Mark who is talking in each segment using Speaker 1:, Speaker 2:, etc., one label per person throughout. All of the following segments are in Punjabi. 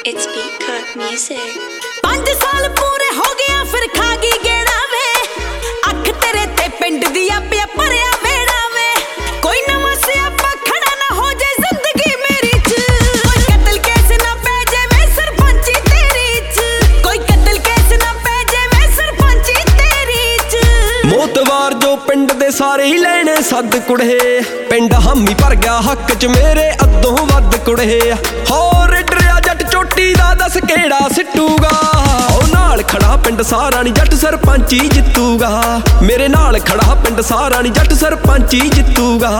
Speaker 1: It's Beat Cook Music.
Speaker 2: 5 ਸਾਲ ਪੂਰੇ ਹੋ ਗਿਆ ਫਿਰ ਖਾ ਗਈ ਗੇੜਾ ਵੇ ਅੱਖ ਤੇਰੇ ਤੇ ਪਿੰਡ ਦੀ ਆਪਿਆ ਭਰਿਆ ਵੇੜਾ ਵੇ ਕੋਈ ਨਵਾਂ ਸਿਆਪਾ ਖੜਾ ਨਾ ਹੋ ਜੇ ਜ਼ਿੰਦਗੀ ਮੇਰੀ ਚ ਕੋਈ ਕਤਲ ਕੇਸ ਨਾ ਪੈ ਜਾਵੇ ਸਰਪੰਚੀ ਤੇਰੀ ਚ ਕੋਈ ਕਤਲ ਕੇਸ ਨਾ ਪੈ ਜਾਵੇ ਸਰਪੰਚੀ ਤੇਰੀ ਚ
Speaker 3: ਮੋਤਵਾਰ ਜੋ ਪਿੰਡ ਦੇ ਸਾਰੇ ਹੀ ਲੈਣੇ ਸੱਦ ਕੁੜੇ ਪਿੰਡ ਹਾਮੀ ਭਰ ਗਿਆ ਹੱਕ ਚ ਮੇਰੇ ਅੱਧੋਂ ਵੱਧ ਕੁੜੇ ਹੋਰ ਡਰਿਆ ਜੱਟ ਚੋਟੀ ਦਾ ਦੱਸ ਕਿਹੜਾ ਸਿੱਟੂਗਾ ਉਹ ਨਾਲ ਖੜਾ ਪਿੰਡ ਸਾਰਾ ਨੀ ਜੱਟ ਸਰਪੰਚੀ ਜਿੱਤੂਗਾ ਮੇਰੇ ਨਾਲ ਖੜਾ ਪਿੰਡ ਸਾਰਾ ਨੀ ਜੱਟ ਸਰਪੰਚੀ ਜਿੱਤੂਗਾ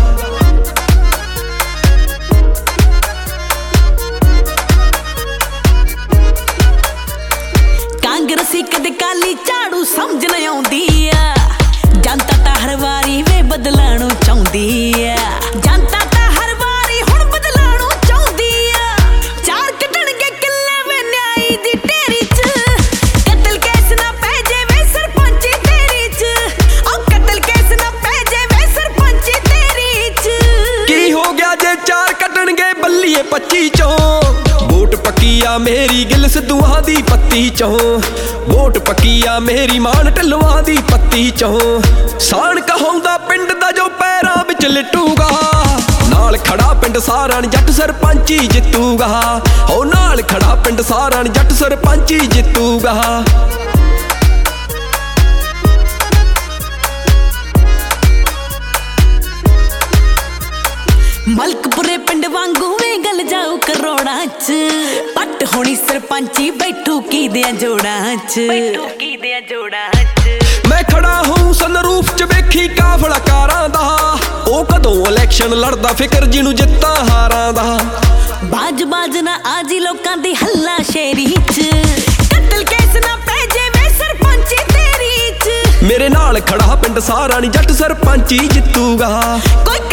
Speaker 2: ਕਾਂਗਰਸੀ ਕਦੇ ਕਾਲੀ ਝਾੜੂ ਸਮਝ ਨਾ ਆਉਂਦੀ ਆ ਜਨਤਾ ਤਾਂ ਹਰ ਵਾਰੀ ਵੇ ਬਦਲਾਣੋਂ ਚਾਹੁੰਦੀ ਆ ਜਨਤਾ ਤਾਂ ਹਰ ਵਾਰੀ ਹੁਣ ਬਦਲਾਣੋਂ ਚਾਹੁੰਦੀ ਆ ਚਾਰ ਕੱਢਣਗੇ ਕਿੱਲੇ ਵੇ ਨਿਆਈ ਦੀ ਢੇਰੀ ਚ ਕਤਲ ਕੇਸ ਨਾ ਪੈ ਜਾਵੇ ਸਰਪੰਚੀ ਤੇਰੀ ਚ ਉਹ ਕਤਲ ਕੇਸ ਨਾ ਪੈ ਜਾਵੇ ਸਰਪੰਚੀ ਤੇਰੀ ਚ
Speaker 3: ਕੀ ਹੋ ਗਿਆ ਜੇ ਚਾਰ ਕੱਢਣਗੇ ਬੱਲੀਏ 25 ਚੋਂ ਵੋਟ ਪੱਕੀ ਆ ਮੇਰੀ ਗਿੱਲ ਸਿੱਧੂਆਂ ਦੀ ਪੱਤੀ ਚੋਂ ਵੋਟ ਪੱਕੀ ਆ ਮੇਰੀ ਮਾਨ ਢਿੱਲਵਾਂ ਦੀ ਪੱਤੀ ਚੋਂ ਸਾਣ ਕਹਾਉਂਦਾ ਪਿੰਡ ਦਾ ਜੋ ਪੈਰਾਂ ਵਿੱਚ ਲਿਟੂਗਾ ਨਾਲ ਖੜਾ ਪਿੰਡ ਸਾਰਾ ਨੀ ਜੱਟ ਸਰਪੰਚੀ ਜਿੱਤੂਗਾ ਹੋ ਨਾਲ ਖੜਾ ਪਿੰਡ ਸਾਰਾ ਨੀ ਜੱਟ ਸਰਪੰਚੀ ਜਿੱਤੂਗਾ
Speaker 2: ਮਲਕਪੁਰੇ ਪਿੰਡ ਵਾਂਗੂ ਵੇ ਗੱਲ ਜਾਊ ਕਰੋੜਾਂ ਚ ਪੱਟ ਹੋਣੀ ਸਰਪੰਚੀ ਬੈਠੂ ਕੀ ਦੇ ਜੋੜਾਂ ਚ
Speaker 3: ਮੈਂ ਖੜਾ ਹੂੰ ਸਨਰੂਫ ਚ ਵੇਖੀ ਕਾਫਲਾ ਕਾਰਾਂ ਦਾ ਉਹ ਕਦੋਂ ਇਲੈਕਸ਼ਨ ਲੜਦਾ ਫਿਕਰ ਜਿਹਨੂੰ ਜਿੱਤਾਂ ਹਾਰਾਂ ਦਾ
Speaker 2: ਬਾਜ ਨਾ ਆਜੀ ਲੋਕਾਂ ਦੀ ਹੱਲਾ ਸ਼ੇਰੀ ਚ ਕਤਲ ਕੇਸ ਨਾ ਪੈ ਜਾਵੇ ਸਰਪੰਚੀ ਤੇਰੀ ਚ
Speaker 3: ਮੇਰੇ ਨਾਲ ਖੜਾ ਪਿੰਡ ਸਾਰਾ ਨੀ ਜੱਟ ਸਰਪੰਚੀ ਜਿੱਤੂਗਾ
Speaker 2: ਕੋਈ